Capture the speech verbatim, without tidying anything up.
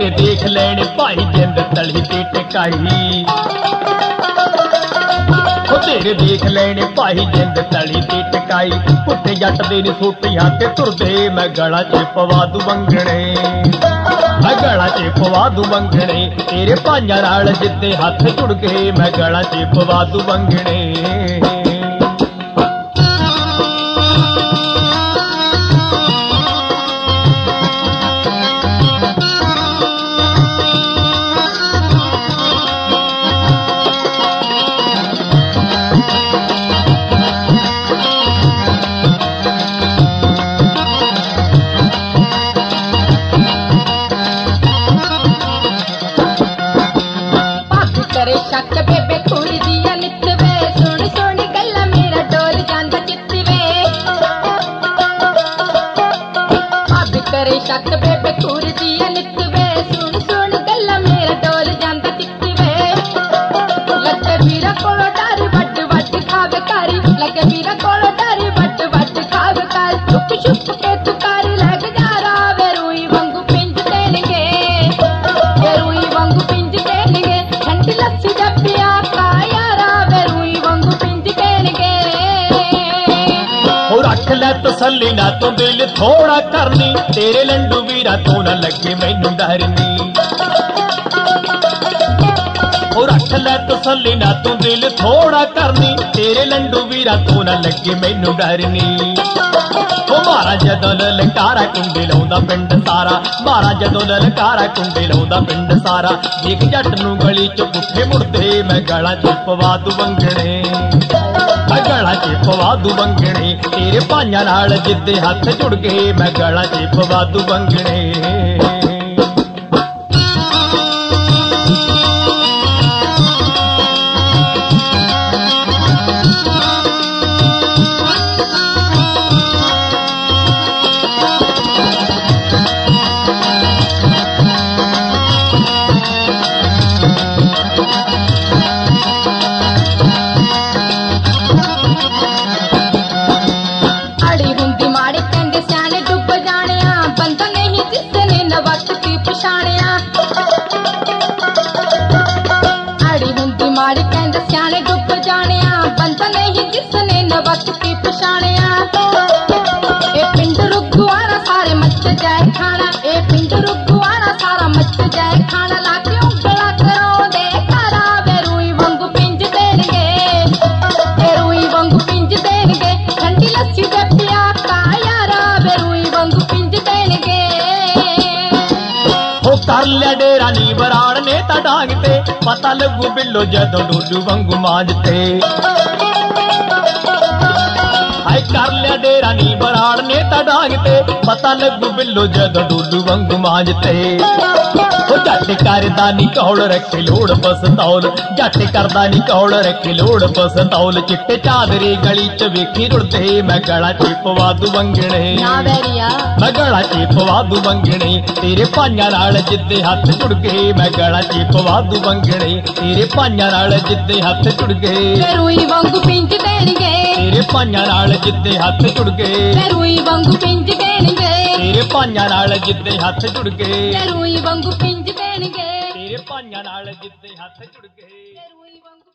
तेरे देख लेने भाई जिंद तली ते टिकाई, ओ तेरे देख लेने भाई जिंद तली ते टिकाई। पुट्ठे जट दे नी सोटियां ते तुरदे मैं गला च पवा दूं वंगणे, मैं गला च पवा दूं वंगणे। तेरे भाइयां नाल जिद्दे हत्थ जुड़ गए मैं गला च पवा दूं वंगणे। करे शक बेबे थोड़ी दिया नित वे, सुन सुन गल्ला मेरा डोल जांदा चित्त वे। अब करे शक बेबे थोड़ी दिया नित वे, सुन सुन गल्ला मेरा डोल जांदा चित्त वे। लगे वीरा कोलो डारी वट वट खावे कारी, लगे वीरा कोलो डारी वट वट खावे कारी। छुप छुप के तुकारी लग जा रावे, रूई वांगू पिंज देणगे, ये रूई वांगू पिंज देणगे। ठंडी लस्सी दा पिया काया रावे, रूई वांगू पिंज देणगे। ओ रख ले तसल्ली ना तू दिल थोड़ा करनी, तेरे लंडू वीरा तू ना लगे मैनू डरनी। ओ रख ले तसल्ली ना तू दिल थोड़ा करनी, तेरे लंडू वीरा तू ना लगे मैनू डरनी। ओ मारा जदों ललकारा कुंडी लाउंदा पिंड सारा, मारा जदों ललकारा कुंडी लाउंदा पिंड सारा। देख जट नूं गली च पुट्ठे मुड़दे मैं गला च पवा दूं वंगणे, मैं गला च पवा दूं वंगणे। तेरे भाइयां नाल जिद्दे हत्थ जुड़ गए मैं गला च पवा दूं वंगणे। माड़ी कहंदे सियाने डुब जाणिया, बंदा नहीं जिसने न वक्त की पछाणिया। ए पिंड रुगुआना सारे मच जाए खाना, ए पिंड रुगुआना सारा मच जाए खाना। लाके उंगला करो दे करा वे, रूई वांगू पिंज देणगे, ए रूई वांगू पिंज देणगे। ठंडी लस्सी दे पिया काया रावे, रूई वांगू पिंज देणगे। हो कर लिया डेरा नी बराड़ ने ता डांग ते, पता लगू बिल्लो जदों डोडू वांगू मांजते। हाय कर लिया डेरा नी बराड़ ने ता डांग ते, पता लगू बिल्लो जदों डोडू वांगू मांजते। ओ जट करदा नी कौल रखे लोड़ पसतौल, जट करदा नी कौल रखे लोड़ पसतौल। चिट्टे चादरे गली च वेखी रुड़दे मैं गला च पवा दूं वंगणे, मैं गला च पवा दूं वंगणे। तेरे भाइयां नाल जिद्दे हत्थ जुड़ गए मैं गला च पवा दूं वंगणे। तेरे भाइयां नाल जिद्दे हत्थ जुड़ गए रूई वांगू पिंज देणगे, तेरे भाइयां नाल जिद्दे हत्थ जुड़ गए रूई वांगू पिंज देणगे। तेरे भाइयां नाल जिद्दे हत्थ जुड़ गए रूई वांगू पिंज देणगे, तेरे भाइयां नाल जिद्दे हत्थ जुड़ गए। रूई वांगू